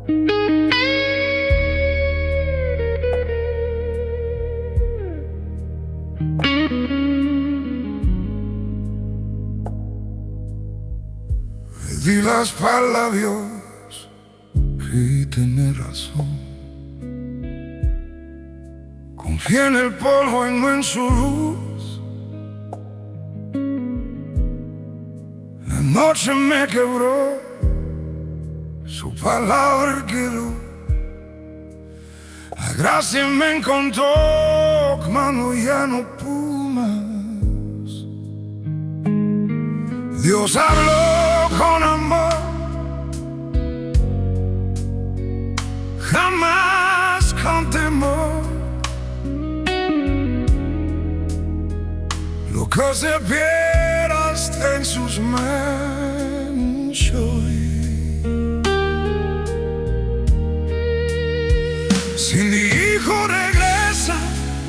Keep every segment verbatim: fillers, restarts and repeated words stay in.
Le di la espalda a Dios y tiene razón. Confié en el polvo y no en su luz. La noche me quebró, su palabra quedó. La gracia me encontró cuando ya no pude más. Dios habló con amor, jamás con temor. Lo que se pierde está en sus manos hoy. Si mi hijo regresa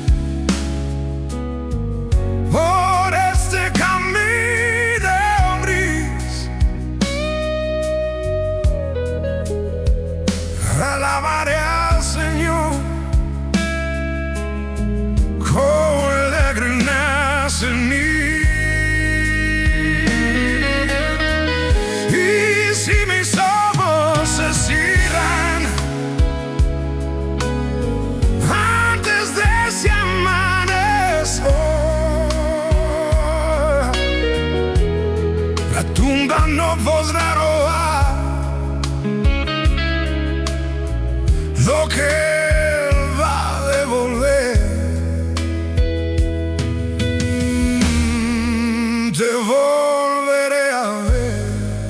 por este camino de gris, alabaré al Señor con alegrías en mí. Y si mis ojos se cierran antes de ese amanecer, la tumba no podrá robar lo que Él va a devolver. Mm, te volveré a ver.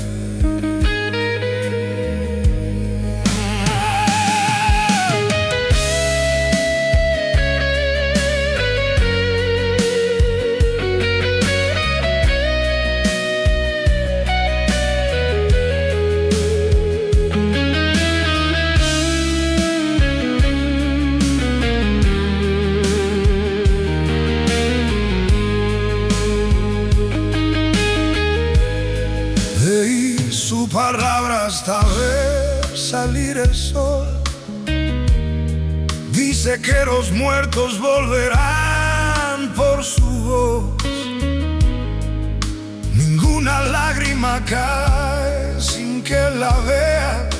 Leí su palabra hasta ver salir el sol. Dice que los muertos volverán por su voz. Ninguna lágrima cae sin que la vean.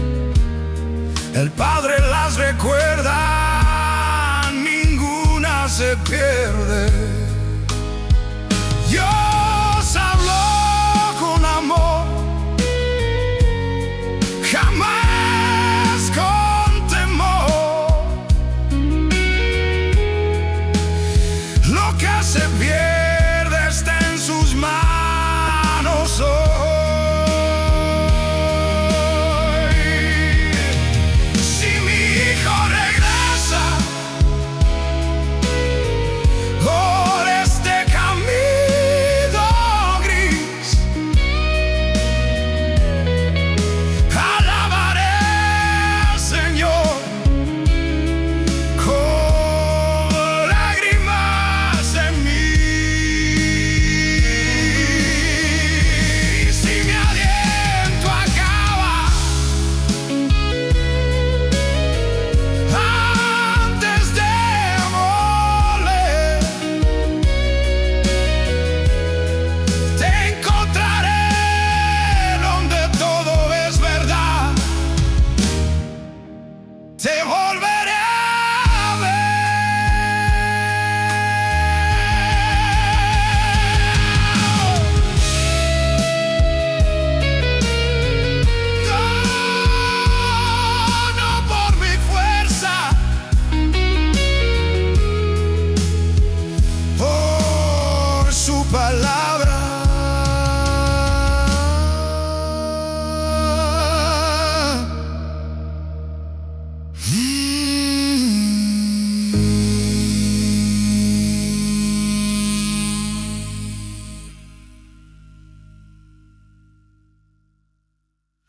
El Padre las recuerda, ninguna se pierde.